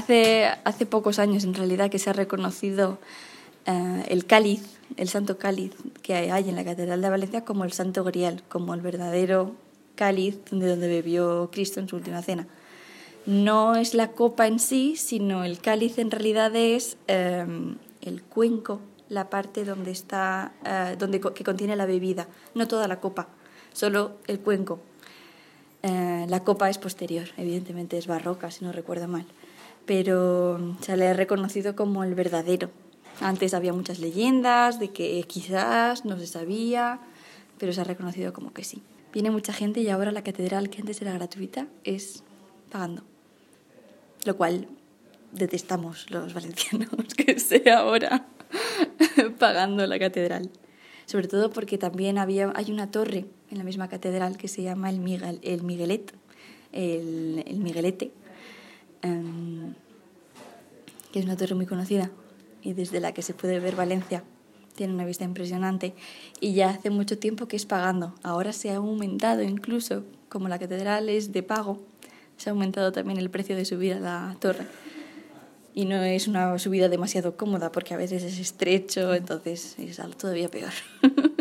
hace pocos años, en realidad, que se ha reconocido el cáliz, el santo cáliz que hay en la Catedral de Valencia como el santo grial, como el verdadero cáliz de donde bebió Cristo en su última cena. No es la copa en sí, sino el cáliz en realidad es el cuenco, la parte donde está, que contiene la bebida, no toda la copa, solo el cuenco. La copa es posterior, evidentemente es barroca, si no recuerdo mal, pero se le ha reconocido como el verdadero. Antes había muchas leyendas de que quizás no se sabía, pero se ha reconocido como que sí. Viene mucha gente y ahora la catedral, que antes era gratuita, es pagando. Lo cual detestamos los valencianos, que sea ahora pagando la catedral. Sobre todo porque también hay una torre en la misma catedral que se llama el Miguelete, que es una torre muy conocida y desde la que se puede ver Valencia. Tiene una vista impresionante y ya hace mucho tiempo que es pagando. Ahora se ha aumentado incluso, como la catedral es de pago, se ha aumentado también el precio de subir a la torre. Y no es una subida demasiado cómoda porque a veces es estrecho, entonces es algo todavía peor.